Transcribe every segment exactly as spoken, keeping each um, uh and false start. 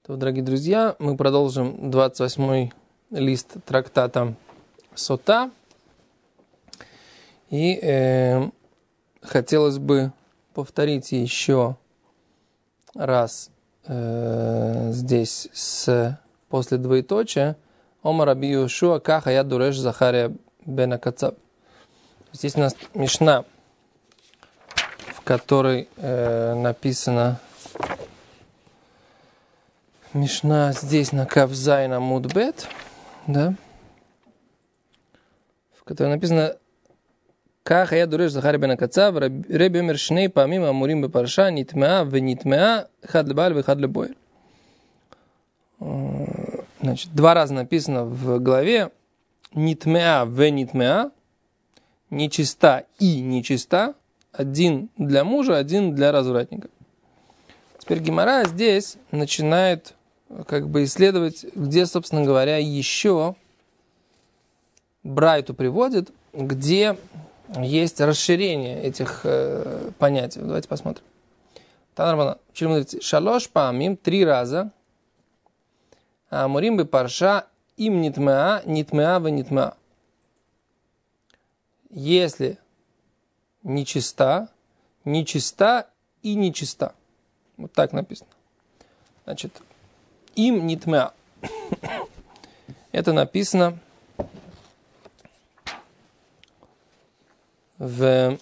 То, дорогие друзья, мы продолжим двадцать восьмой лист трактата Сота. И э, хотелось бы повторить еще раз э, здесь с, после двоеточия Омар Раби Йошуа каха я дуреш Захария бен Акацав. Здесь у нас мишна, в которой э, написано Мишна здесь на Кавзай на Мудбет, да, в которой написано «Каха я дуреш Захария бен Акацав, Реби омер шней памим амурим бепарша, нитмеа венитмеа, хад лебаль вехад лебоэль». Значит, два раза написано в главе «нитмеа венитмеа», «нечиста» и «нечиста», один для мужа, один для развратника. Теперь Гемара здесь начинает как бы исследовать, где, собственно говоря, еще Брайту приводит, где есть расширение этих э, понятий. Давайте посмотрим. Танарбана. Шалош памим, три раза. Амурим бы парша им нитмеа, нитмеа в нитмеа. Если нечиста, нечиста и нечиста. Вот так написано. Значит, им нитмеа. Это написано в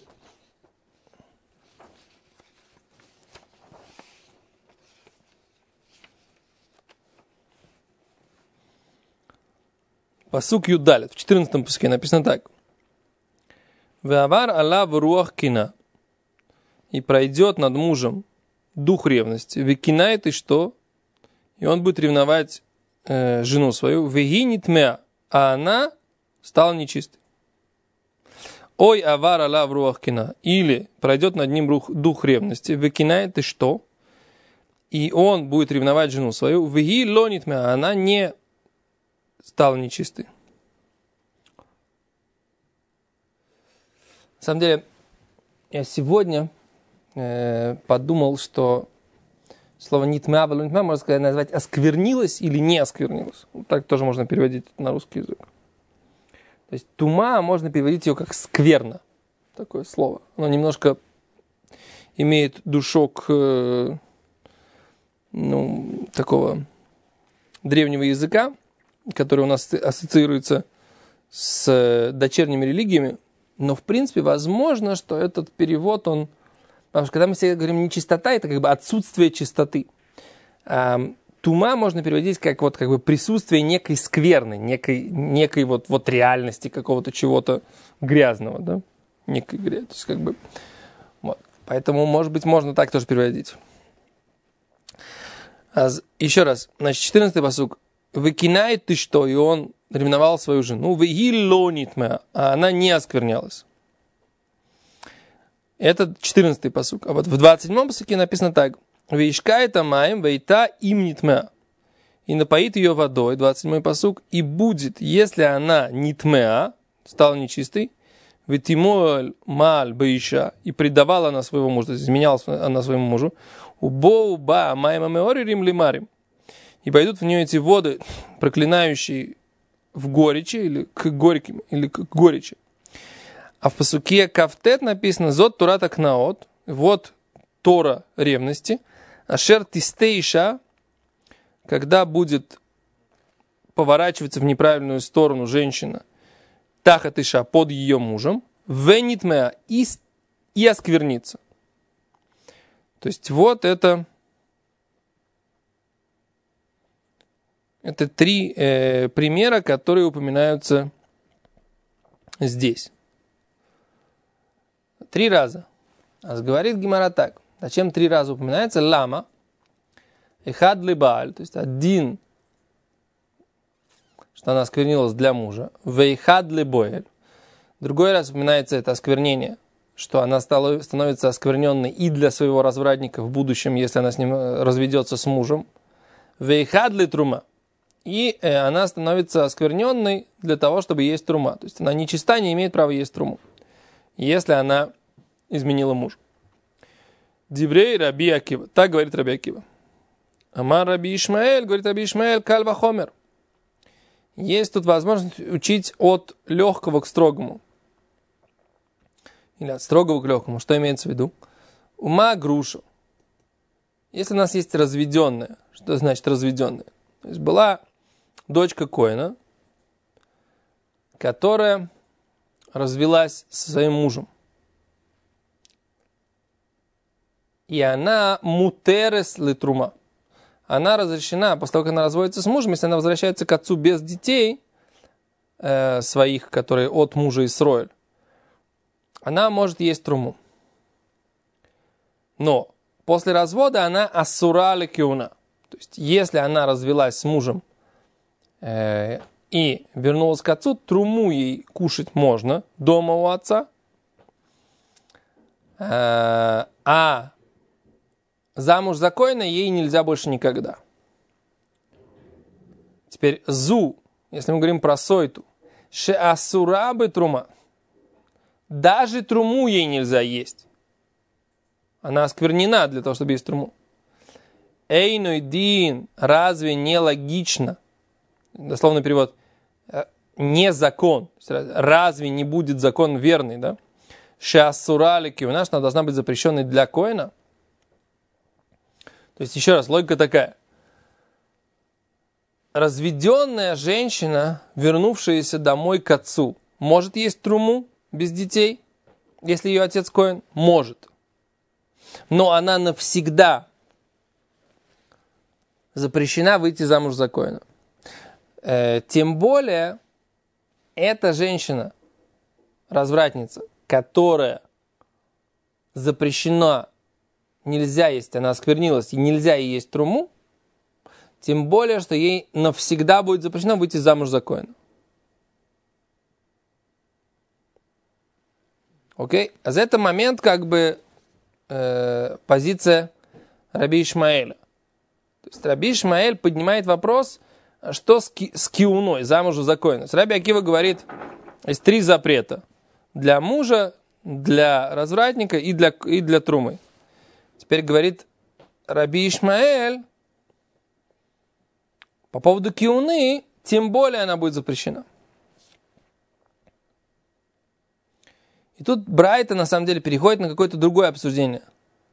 пасук Юдалет. В четырнадцатом пасуке написано так. Веавар алав руах кина. И пройдет над мужем дух ревности. Векинает и что? И он будет ревновать э, жену свою. Вегинит меа. А она стала нечистой. Ой, авар алав руах кина. Или пройдет над ним рух, дух ревности. Векинает и что? И он будет ревновать жену свою. Веги лонит меа. А она не стала нечистой. На самом деле, я сегодня э, подумал, что слово «нитмеа» можно сказать, назвать «осквернилась» или «не осквернилась». Вот так тоже можно переводить на русский язык. То есть «тума» можно переводить ее как «скверно». Такое слово. Оно немножко имеет душок э, ну, такого древнего языка, который у нас ассоциируется с дочерними религиями. Но, в принципе, возможно, что этот перевод, он... Потому что когда мы все говорим нечистота, это как бы отсутствие чистоты. А, тума можно переводить как, вот, как бы присутствие некой скверны, некой, некой вот, вот реальности, какого-то чего-то грязного, да? Некой грязи. То есть, как бы, вот. Поэтому, может быть, можно так тоже переводить. А, еще раз. Значит, четырнадцатый пасук. «Выкинает ты что?» И он ревновал свою жену. «Вегилонитмеа», а она не осквернялась. Это четырнадцатый пасук. А вот в двадцать седьмом пасуке написано так. «Веишкаэта маем вейта им нитмеа». И напоит ее водой, двадцать седьмой пасук, и будет, если она нитмеа, стала нечистой, ветимоэль мааль бейша, и предавала она своего мужа, то есть изменяла она своему мужу, убоу ба маем амеори рим лимарим. И пойдут в нее эти воды, проклинающие в горечи, или к горьким, или к горечи. А в пасуке Кавтет написано «Зот Торат Акнаот», вот Тора ревности, «Ашер тистейша», когда будет поворачиваться в неправильную сторону женщина, тахат иша, под ее мужем, «Венитмеа», и, и осквернится. То есть вот это, это три э, примера, которые упоминаются здесь. Три раза. А говорит Гемара так. Зачем три раза упоминается? Лама. Эхад лебааль. То есть один, что она осквернилась для мужа. Вейхад лебоэль. Другой раз упоминается это осквернение, что она стала, становится оскверненной и для своего развратника в будущем, если она с ним разведется с мужем. Вейхад летрума. И э, она становится оскверненной для того, чтобы есть трума. То есть она нечиста, не имеет права есть труму, если она изменила мужу. Диврей Раби Акива. Так говорит Раби Акива. Амар Раби Ишмаэль, говорит Раби Ишмаэль, каль вахомер. Есть тут возможность учить от легкого к строгому. Или от строгого к легкому. Что имеется в виду? Ума грушу. Если у нас есть разведенная, что значит разведенная? То есть была дочка Коэна, которая развелась со своим мужем. И она мутерес литрума. Она разрешена, после того, как она разводится с мужем, если она возвращается к отцу без детей э, своих, которые от мужа Исроэль, она может есть труму. Но после развода она асура лекеуна. То есть, если она развелась с мужем э, и вернулась к отцу, труму ей кушать можно дома у отца. Э, а замуж за коэна ей нельзя больше никогда. Теперь зу, если мы говорим про сойту, ше асура бы трума. Даже труму ей нельзя есть. Она осквернена для того, чтобы есть труму. Эйной дин, разве не логично? Дословный перевод. Не закон. Разве не будет закон верный, да? Шеасура лекеуна, она должна быть запрещенной для коэна. То есть, еще раз, логика такая. Разведенная женщина, вернувшаяся домой к отцу, может есть труму без детей, если ее отец коэн? Может. Но она навсегда запрещена выйти замуж за коэна. Э, тем более, эта женщина, развратница, которая запрещена, нельзя есть, она осквернилась, и нельзя ей есть труму, тем более, что ей навсегда будет запрещено выйти замуж за коэна. Окей? А за этот момент как бы э, позиция Раби Ишмаэля. То есть Раби Ишмаэль поднимает вопрос, что с, ки, с киуной, замужу за коэна. Раби Акива говорит, есть три запрета. Для мужа, для развратника и для, и для трумы. Теперь говорит Раби Ишмаэль, по поводу киуны, тем более она будет запрещена. И тут Брайта на самом деле переходит на какое-то другое обсуждение.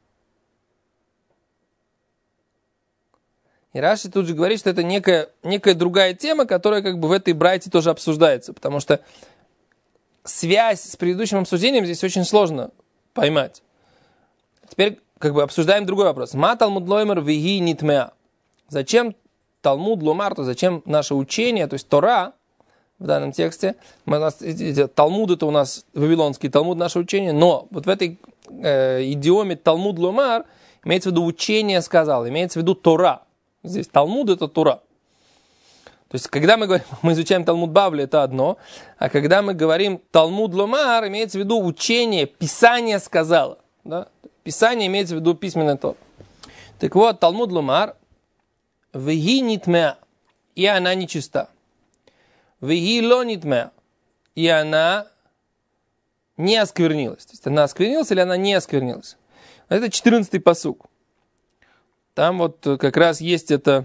И Раши тут же говорит, что это некая, некая другая тема, которая как бы в этой Брайте тоже обсуждается. Потому что связь с предыдущим обсуждением здесь очень сложно поймать. Теперь как бы обсуждаем другой вопрос. Ма Талмуд лоймер виги нитмеа. Зачем Талмуд ломар, то зачем наше учение, то есть Тора в данном тексте. Мы, у нас, Талмуд это у нас вавилонский Талмуд, наше учение, но вот в этой э, идиоме Талмуд ломар имеется в виду учение сказал, имеется в виду Тора. Здесь Талмуд это Тора. То есть, когда мы говорим, мы изучаем Талмуд Бавли, это одно, а когда мы говорим Талмуд ломар, имеется в виду учение, Писание сказало. Да? Писание имеется в виду письменное Тора. Так вот, Талмуд ломар, веги нитмеа, и она нечиста. Веги ло нитмеа, и она не осквернилась. То есть, она осквернилась или она не осквернилась. Это четырнадцатый пасук. Там вот как раз есть это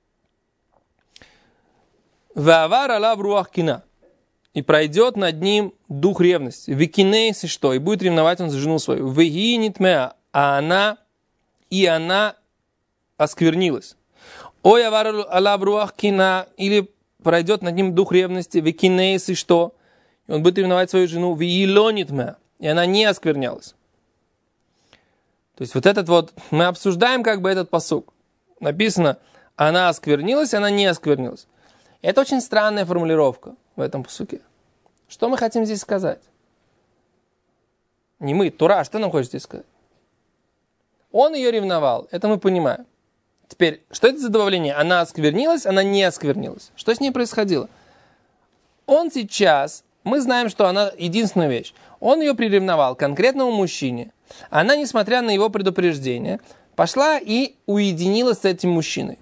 «Ваавар алав руах кина», и пройдет над ним дух ревности. «Викинейс» и что? И будет ревновать он за жену свою. «Веги нитмеа», а она, и она осквернилась. «Ой авар алав руах кина», или пройдет над ним дух ревности. «Викинейс» и что? И он будет ревновать свою жену. «Веги ло нитмеа», и она не осквернялась. То есть вот этот вот, мы обсуждаем как бы этот пасук. Написано, она осквернилась, она не осквернилась. Это очень странная формулировка в этом пасуке. Что мы хотим здесь сказать? Не мы, Тора, что нам хочет здесь сказать? Он ее ревновал, это мы понимаем. Теперь, что это за добавление? Она осквернилась, она не осквернилась. Что с ней происходило? Он сейчас, мы знаем, что она единственная вещь. Он ее приревновал к конкретному мужчине. Она, несмотря на его предупреждение, пошла и уединилась с этим мужчиной.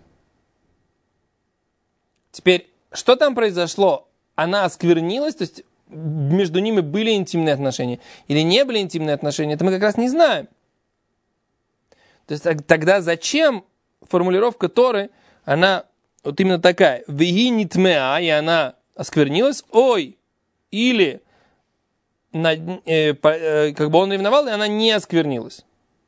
Теперь, что там произошло? Она осквернилась, то есть между ними были интимные отношения или не были интимные отношения, это мы как раз не знаем. То есть тогда зачем формулировка Торы, она вот именно такая. Веги нитмеа, и она осквернилась. Ой, или на, э, по, э, как бы он ревновал, и она не осквернилась.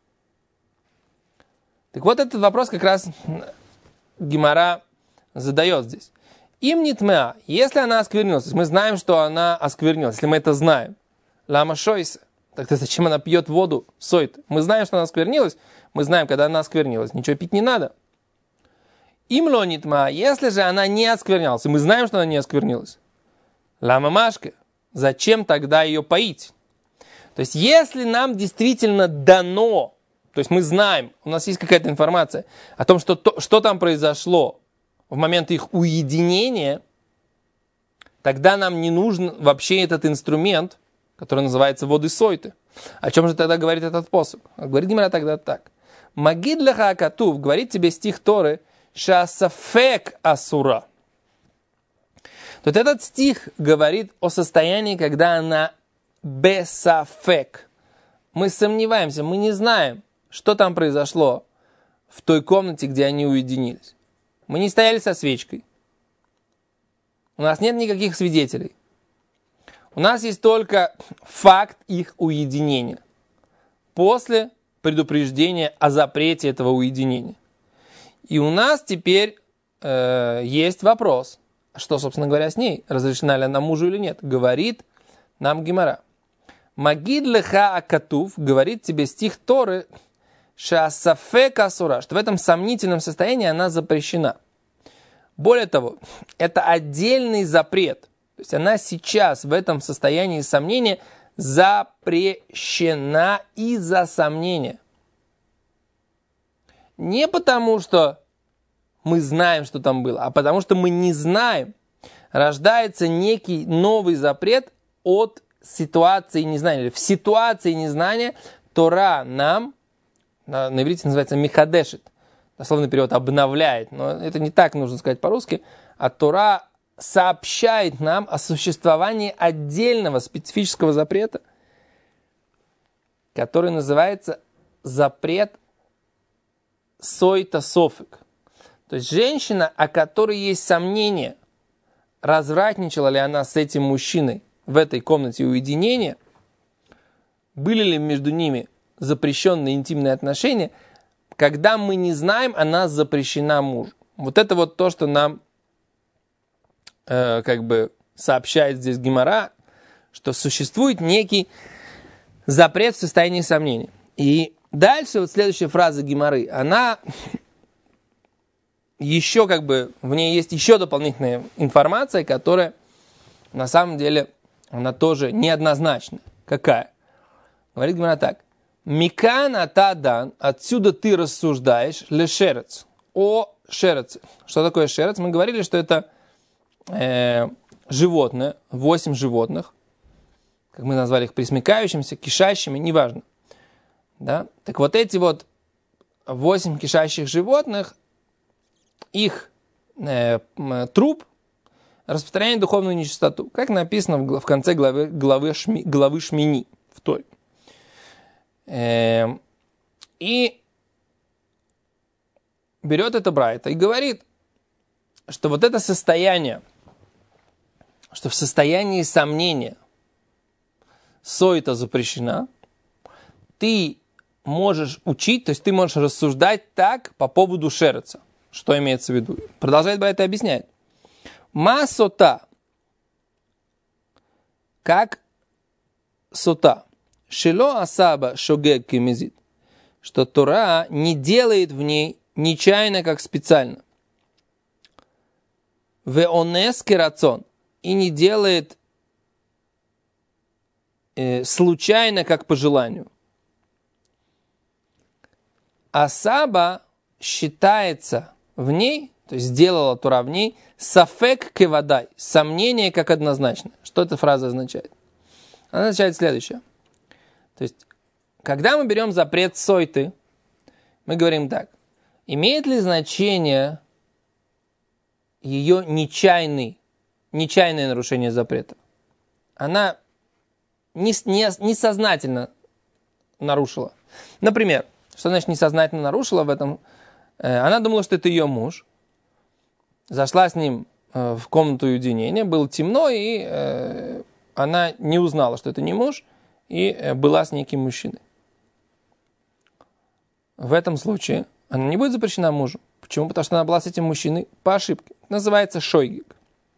Так вот этот вопрос как раз Гемара задает здесь. Им нитмеа, если она осквернилась, мы знаем, что она осквернилась, если мы это знаем. Лама шойса. Так-то зачем она пьет воду? Сойт. Мы знаем, что она осквернилась. Мы знаем, когда она осквернилась. Ничего пить не надо. Им лонитма. Если же она не осквернялась, и мы знаем, что она не осквернилась. Лама машка. Зачем тогда ее поить? То есть, если нам действительно дано, то есть мы знаем, у нас есть какая-то информация о том, что, то, что там произошло в момент их уединения, тогда нам не нужен вообще этот инструмент, который называется воды сойты. О чем же тогда говорит этот посук? Говорит Гемара тогда так. Магид леха акатув, говорит тебе стих Торы, шасафек асура. Тут этот стих говорит о состоянии, когда она бесафек. Мы сомневаемся, мы не знаем, что там произошло в той комнате, где они уединились. Мы не стояли со свечкой. У нас нет никаких свидетелей. У нас есть только факт их уединения после предупреждения о запрете этого уединения. И у нас теперь э, есть вопрос, что, собственно говоря, с ней, разрешена ли она мужу или нет. Говорит нам Гемара. Магид леха акатув, говорит тебе стих Торы, шасафек асура, что в этом сомнительном состоянии она запрещена. Более того, это отдельный запрет. То есть она сейчас в этом состоянии сомнения запрещена из-за сомнения. Не потому, что мы знаем, что там было, а потому, что мы не знаем. Рождается некий новый запрет от ситуации незнания. В ситуации незнания Тора нам, на, на иврите называется михадешит, дословный перевод обновляет, но это не так нужно сказать по-русски, а Тора сообщает нам о существовании отдельного специфического запрета, который называется запрет сойта софик. То есть женщина, о которой есть сомнение, развратничала ли она с этим мужчиной в этой комнате уединения, были ли между ними запрещенные интимные отношения, когда мы не знаем, она запрещена мужу. Вот это вот то, что нам э, как бы сообщает здесь Гемара, что существует некий запрет в состоянии сомнения. И дальше вот следующая фраза Гемары, она еще как бы, в ней есть еще дополнительная информация, которая на самом деле, она тоже неоднозначна. Какая? Говорит Гемара так. Микан атадан, отсюда ты рассуждаешь, лешерец, о шереце. Что такое шерец? Мы говорили, что это э, животное, восемь животных, как мы назвали их, пресмыкающимися, кишащими, неважно. Да? Так вот эти вот восемь кишащих животных, их э, труп распространяет духовную нечистоту, как написано в, в конце главы, главы, шми, главы Шмини в Торе. Э, и берет это Брайта и говорит, что вот это состояние, что в состоянии сомнения сойта запрещена, ты можешь учить, то есть ты можешь рассуждать так по поводу шереца. Что имеется в виду? Продолжает Брайта и объясняет. Ма сота, как сота, шело асаба шогег кемезит, что Тора не делает в ней нечаянно, как специально. Веонес керацон, и не делает э, случайно, как по желанию. Асаба считается в ней, то есть сделала Тора в ней, сафек кевадай, сомнение как однозначно. Что эта фраза означает? Она означает следующее. То есть, когда мы берем запрет сойты, мы говорим так. Имеет ли значение ее нечаянный, нечаянное нарушение запрета? Она не, не, несознательно нарушила. Например, что значит несознательно нарушила в этом Она думала, что это ее муж. Зашла с ним в комнату уединения, было темно, и она не узнала, что это не муж, и была с неким мужчиной. В этом случае она не будет запрещена мужу. Почему? Потому что она была с этим мужчиной по ошибке. Это называется шойгик.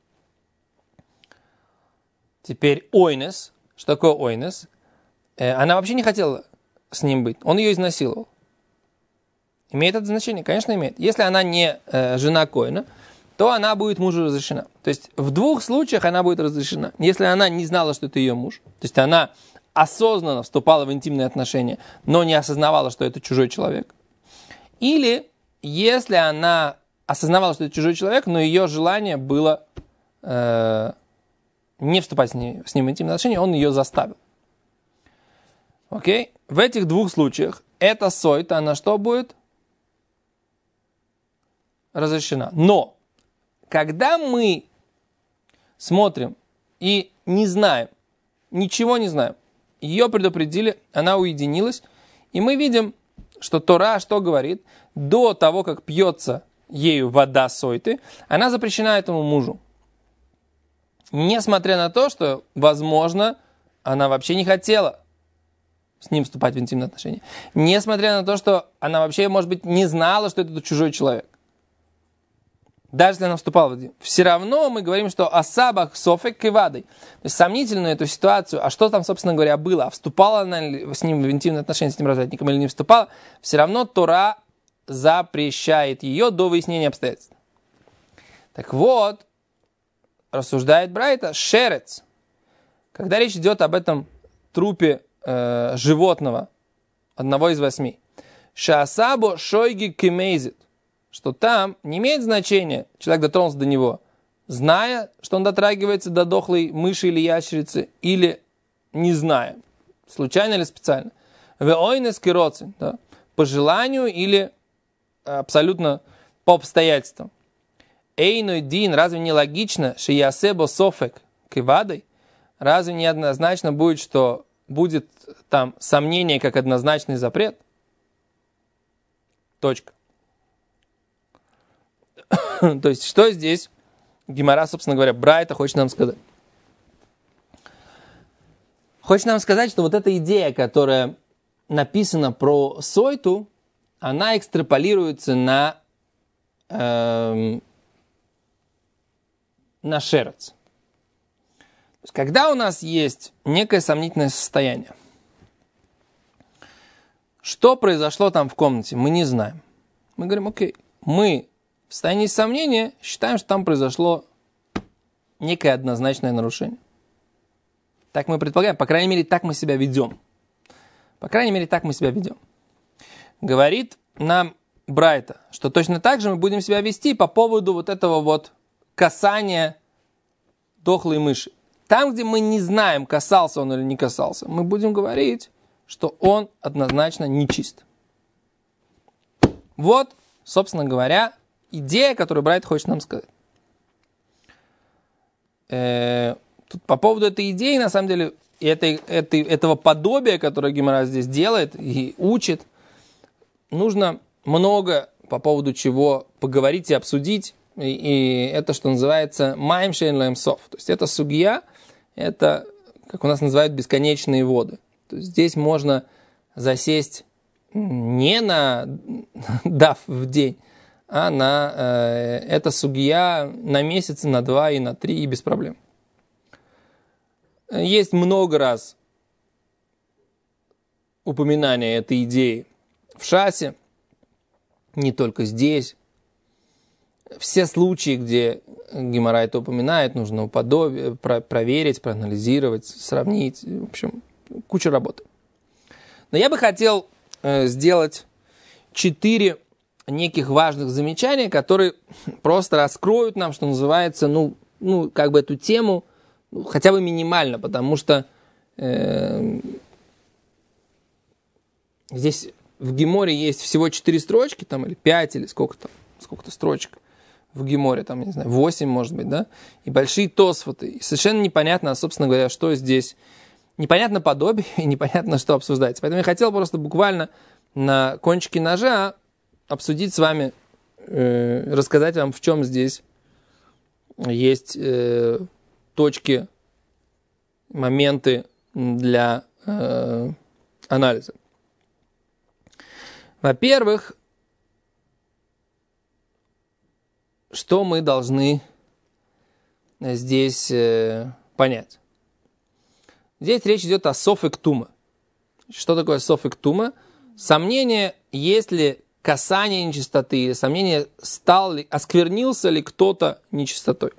Теперь ойнес. Что такое ойнес? Она вообще не хотела с ним быть. Он ее изнасиловал. Имеет это значение? Конечно, имеет. Если она не э, жена коэна, то она будет мужу разрешена. То есть в двух случаях она будет разрешена. Если она не знала, что это ее муж, то есть она осознанно вступала в интимные отношения, но не осознавала, что это чужой человек. Или если она осознавала, что это чужой человек, но ее желание было э, не вступать с, ней, с ним в интимные отношения, он ее заставил. Окей? В этих двух случаях эта сойта, она что будет? Разрешена. Но, когда мы смотрим и не знаем, ничего не знаем, ее предупредили, она уединилась, и мы видим, что Тора что говорит? До того, как пьется ею вода сойты, она запрещена этому мужу. Несмотря на то, что, возможно, она вообще не хотела с ним вступать в интимные отношения. Несмотря на то, что она вообще, может быть, не знала, что это чужой человек. Даже если она вступала в это, все равно мы говорим, что асабах софек кивадой. То есть сомнительную эту ситуацию, а что там, собственно говоря, было, а вступала она с ним в интимные отношения, с этим развратником или не вступала, все равно Тора запрещает ее до выяснения обстоятельств. Так вот, рассуждает Брайта, шерец, когда речь идет об этом трупе э, животного, одного из восьми, шаасабо шойги кемейзит, что там не имеет значения, человек дотронулся до него, зная, что он дотрагивается до дохлой мыши или ящерицы, или не зная, случайно или специально. Веойнес кироцин, да, по желанию или абсолютно по обстоятельствам. Эйной дин, разве не логично, что ясебо софек кивадой, разве не однозначно будет, что будет там сомнение как однозначный запрет? Точка. То есть, что здесь Гемара, собственно говоря, Брайта хочет нам сказать? Хочет нам сказать, что вот эта идея, которая написана про сойту, она экстраполируется на, э, на шерец. То есть, когда у нас есть некое сомнительное состояние, что произошло там в комнате, мы не знаем. Мы говорим, окей, мы в состоянии сомнения считаем, что там произошло некое однозначное нарушение. Так мы предполагаем, по крайней мере, так мы себя ведем. По крайней мере, так мы себя ведем. Говорит нам Брайта, что точно так же мы будем себя вести по поводу вот этого вот касания дохлой мыши. Там, где мы не знаем, касался он или не касался, мы будем говорить, что он однозначно нечист. Вот, собственно говоря, идея, которую Брайт хочет нам сказать. Э, тут по поводу этой идеи, на самом деле, этой, этой, этого подобия, которое Гемара здесь делает и учит, нужно много по поводу чего поговорить и обсудить. И, и это, что называется, маим шейн лаэм соф. То есть это сугья, это, как у нас называют, бесконечные воды. То есть здесь можно засесть не на дав в день, а на э, это сугья на месяц, на два и на три, и без проблем. Есть много раз упоминания этой идеи в Шасе, не только здесь. Все случаи, где Гемара это упоминает, нужно уподобие, про, проверить, проанализировать, сравнить. В общем, куча работы. Но я бы хотел э, сделать четыре неких важных замечаний, которые просто раскроют нам, что называется, ну, ну как бы эту тему, ну, хотя бы минимально, потому что э, здесь в Геморе есть всего четыре строчки, там, или пять, или сколько-то, сколько-то строчек в Геморе, там, не знаю, восемь, может быть, да, и большие тосфоты, и совершенно непонятно, собственно говоря, что здесь, непонятно подобие, и непонятно, что обсуждается. Поэтому я хотел просто буквально на кончике ножа обсудить с вами, э, рассказать вам, в чем здесь есть э, точки, моменты для э, анализа. Во-первых, что мы должны здесь э, понять? Здесь речь идет о софек тума. Что такое софек тума? Сомнение, есть ли касание нечистоты, сомнение, стал ли, осквернился ли кто-то нечистотой.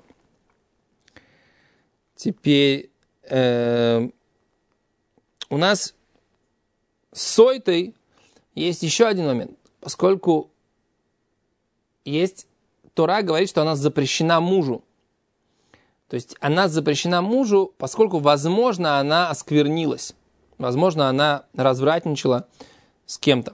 Теперь э, у нас с сойтой есть еще один момент. Поскольку есть Тора говорит, что она запрещена мужу. То есть она запрещена мужу, поскольку, возможно, она осквернилась. Возможно, она развратничала с кем-то.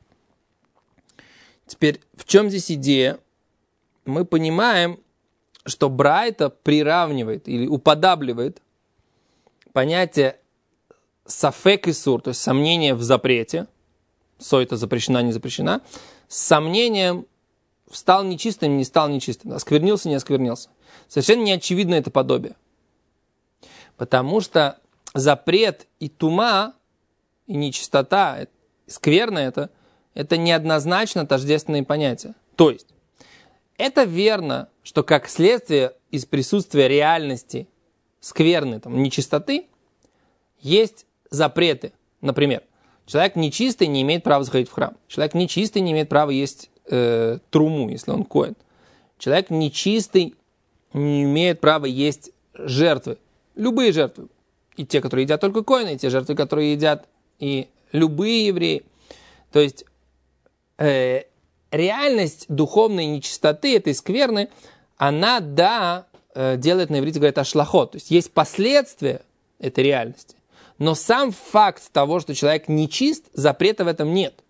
Теперь, в чем здесь идея? Мы понимаем, что Брайта приравнивает или уподабливает понятие сафек исур, то есть сомнение в запрете, сойта запрещена, не запрещена, с сомнением стал нечистым, не стал нечистым, осквернился, не осквернился. Совершенно не очевидно это подобие. Потому что запрет и тума, и нечистота, скверно это, это неоднозначно тождественные понятия. То есть, это верно, что как следствие из присутствия реальности скверны, там, нечистоты, есть запреты. Например, человек нечистый не имеет права заходить в храм. Человек нечистый не имеет права есть э, труму, если он коэн. Человек нечистый не имеет права есть жертвы. Любые жертвы. И те, которые едят только коэны, и те жертвы, которые едят и любые евреи. То есть, э, реальность духовной нечистоты, этой скверны, она, да, э, делает на иврите, говорит, ашлахот. То есть, есть последствия этой реальности. Но сам факт того, что человек нечист, запрета в этом нет.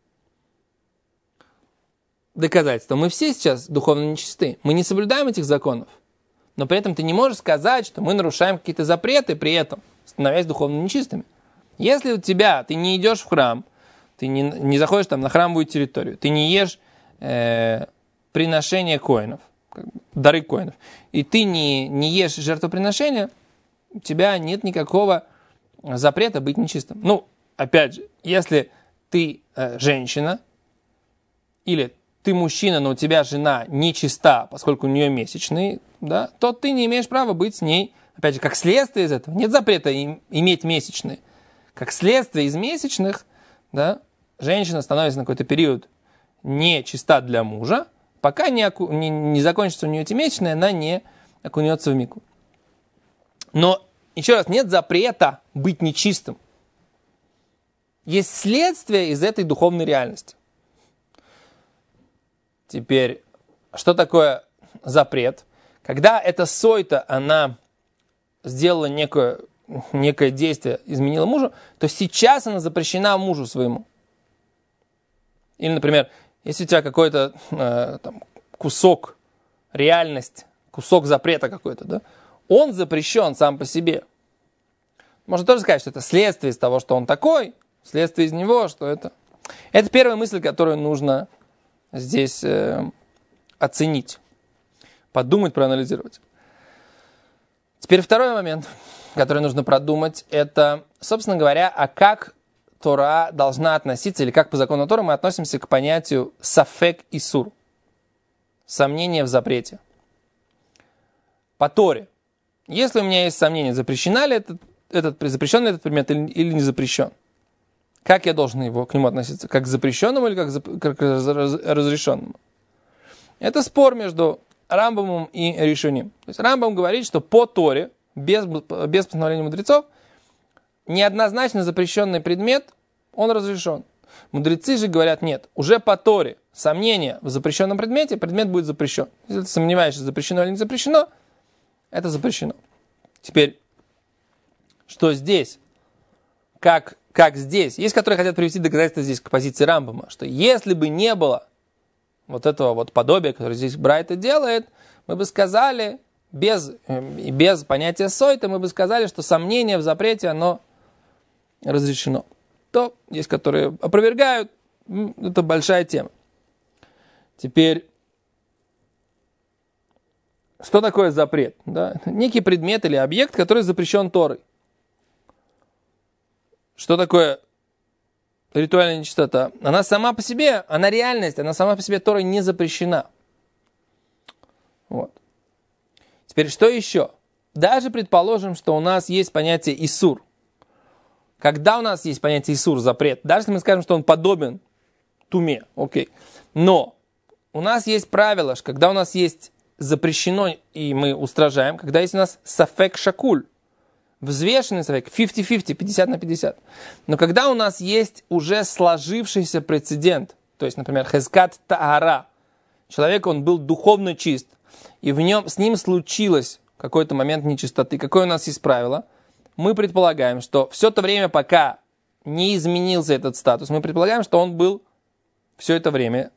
Доказательство. Мы все сейчас духовно нечисты. Мы не соблюдаем этих законов. Но при этом ты не можешь сказать, что мы нарушаем какие-то запреты при этом, становясь духовно нечистыми. Если у тебя, ты не идешь в храм, ты не, не заходишь там на храмовую территорию, ты не ешь э, приношение коинов, дары коинов, и ты не, не ешь жертвоприношения, у тебя нет никакого запрета быть нечистым. Ну, опять же, если ты э, женщина, или ты мужчина, но у тебя жена нечиста, поскольку у нее месячные, да, то ты не имеешь права быть с ней, опять же, как следствие из этого. Нет запрета им, иметь месячные. Как следствие из месячных, да, женщина становится на какой-то период нечиста для мужа, пока не, оку, не, не закончится у нее эти месячные, она не окунется в микву. Но, еще раз, нет запрета быть нечистым. Есть следствие из этой духовной реальности. Теперь, что такое запрет? Когда эта сойта, она сделала некое, некое действие, изменила мужу, то сейчас она запрещена мужу своему. Или, например, если у тебя какой-то э, там, кусок, реальность, кусок запрета какой-то, да, он запрещен сам по себе. Можно тоже сказать, что это следствие из того, что он такой, следствие из него, что это... Это первая мысль, которую нужно здесь э, оценить, подумать, проанализировать. Теперь второй момент, который нужно продумать, это, собственно говоря, а как Тора должна относиться, или как по закону Торы мы относимся к понятию сафек исур, сомнение в запрете. По Торе, если у меня есть сомнение, запрещена ли этот, этот, запрещен ли этот предмет или, или не запрещен, как я должен его, к нему относиться? Как к запрещенному или как, как к разрешенному? Это спор между Рамбамом и Ришоним. То есть Рамбам говорит, что по Торе, без, без постановления мудрецов, неоднозначно запрещенный предмет, он разрешен. Мудрецы же говорят, нет, уже по Торе сомнение в запрещенном предмете, предмет будет запрещен. Если ты сомневаешься, запрещено или не запрещено, это запрещено. Теперь, что здесь? Как, как здесь? Есть, которые хотят привести доказательства здесь к позиции Рамбама, что если бы не было вот этого вот подобия, которое здесь Брайта делает, мы бы сказали, без, без понятия сойта, мы бы сказали, что сомнение в запрете, оно разрешено. То есть, которые опровергают, это большая тема. Теперь, что такое запрет? Да? Некий предмет или объект, который запрещен Торой. Что такое ритуальная нечистота? Она сама по себе, она реальность, она сама по себе Торой не запрещена. Вот. Теперь, что еще? Даже предположим, что у нас есть понятие Исур. Когда у нас есть понятие Исур, запрет, даже если мы скажем, что он подобен туме, окей. Но у нас есть правило, что когда у нас есть запрещено, и мы устражаем, когда есть у нас сафек шакуль, взвешенный сафек, пятьдесят на пятьдесят, пятьдесят на пятьдесят. Но когда у нас есть уже сложившийся прецедент, то есть, например, хескат таара, человек, он был духовно чист, и в нем, с ним случилось какой-то момент нечистоты. Какое у нас есть правило? Мы предполагаем, что все то время, пока не изменился этот статус, мы предполагаем, что он был все это время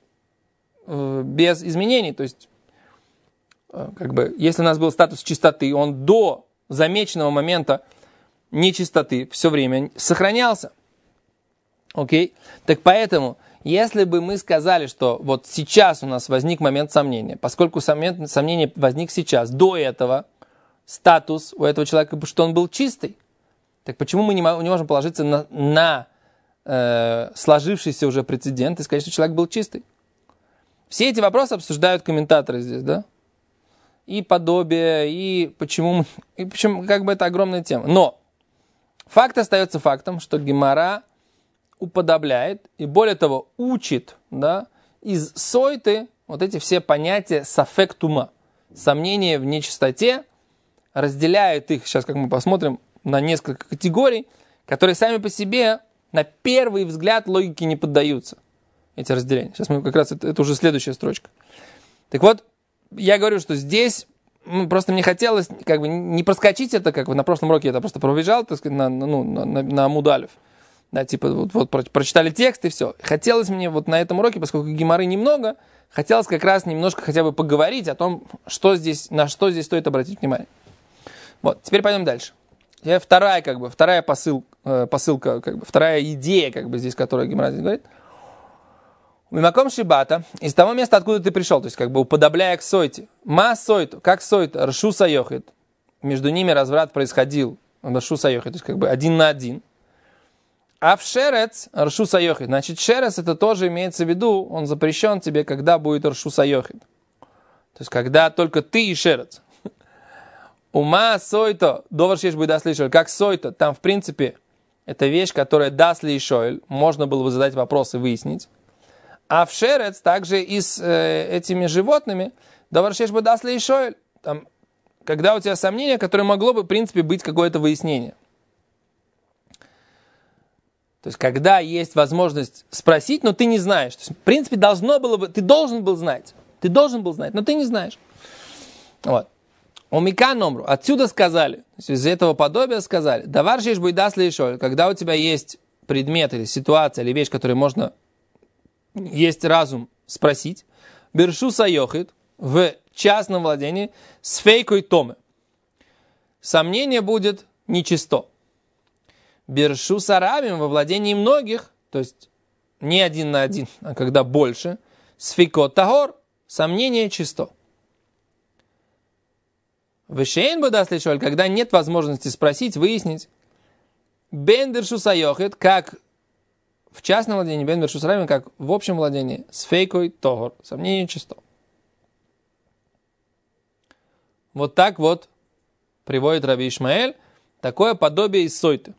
э, без изменений. То есть, э, как бы, если у нас был статус чистоты, он до замеченного момента нечистоты все время сохранялся. Окей? Так поэтому, если бы мы сказали, что вот сейчас у нас возник момент сомнения, поскольку сомнение возник сейчас, до этого статус у этого человека, что он был чистый, так почему мы не можем положиться на, на э, сложившийся уже прецедент и сказать, что человек был чистый? Все эти вопросы обсуждают комментаторы здесь, да? И подобие, и почему, и почему, как бы это огромная тема. Но факт остается фактом, что Гемара уподобляет и, более того, учит, да, из сойты вот эти все понятия сафек тума, сомнения в нечистоте, разделяют их, сейчас как мы посмотрим, на несколько категорий, которые сами по себе на первый взгляд логике не поддаются, эти разделения. Сейчас мы как раз, это, это уже следующая строчка. Так вот, я говорю, что здесь ну, просто мне хотелось как бы не проскочить это, как на прошлом уроке я это просто пробежал, так сказать, на, ну, на, на, на Амудалев. Да, типа вот, вот прочитали текст и все. Хотелось мне вот на этом уроке, поскольку геморы немного, хотелось как раз немножко хотя бы поговорить о том, что здесь, на что здесь стоит обратить внимание. Вот, теперь пойдем дальше. Теперь вторая, как бы, вторая посыл, э, посылка, как бы, вторая идея, как бы, здесь, которая гемора здесь говорит. Мимаком шибата, из того места, откуда ты пришел, то есть, как бы, уподобляя к сойте. Ма сойту, как сойта, ршу сайохит. Между ними разврат происходил, ршу сайохит, то есть, как бы, один на один. А в шерец ршу сайохит. Значит, шерец это тоже имеется в виду, он запрещен тебе, когда будет ршу сайохит. То есть, когда только ты и шерец. Ума сойто, довар шеш будет даст ли шоэль. Как сойто, там, в принципе, это вещь, которая даст ли шоэль. Можно было бы задать вопрос и выяснить. А в шерец, также и с э, этими животными, довар шеш будет даст ли шоэль. Там, когда у тебя сомнения, которое могло бы, в принципе, быть какое-то выяснение. То есть, когда есть возможность спросить, но ты не знаешь. То есть, в принципе, должно было бы, ты должен был знать. Ты должен был знать, но ты не знаешь. Вот. Омика номру. Отсюда сказали, то есть из этого подобия сказали, давар шеш буйдас лейшоль, когда у тебя есть предмет или ситуация, или вещь, которую можно, есть разум спросить, бершу сайохит в частном владении с фейкой томы. Сомнение будет нечисто. Бершу сарабим во владении многих, то есть не один на один, а когда больше, с фейкот тагор, сомнение чисто. Вешейн бадас лишоль, когда нет возможности спросить, выяснить. Бен бершу сайохит, как в частном владении, бен бершу сарабим, как в общем владении, с фейкой тогор, сомнение чисто. Вот так вот приводит Раби Ишмаэль такое подобие из сойты.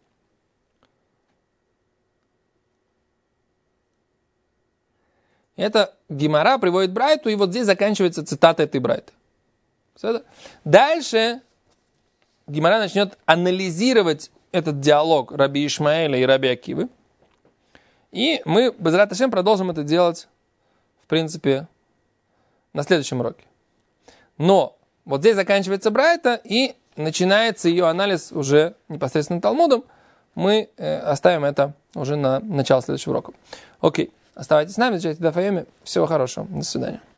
Это Гемара приводит Брайту, и вот здесь заканчивается цитата этой Брайты. Дальше Гемара начнет анализировать этот диалог Раби Ишмаэля и Раби Акивы. И мы, безрат ха-Шем, продолжим это делать, в принципе, на следующем уроке. Но вот здесь заканчивается Брайта, и начинается ее анализ уже непосредственно Талмудом. Мы э, оставим это уже на начало следующего урока. Окей, оставайтесь с нами, изучайте Даф Йоми. Всего хорошего, до свидания.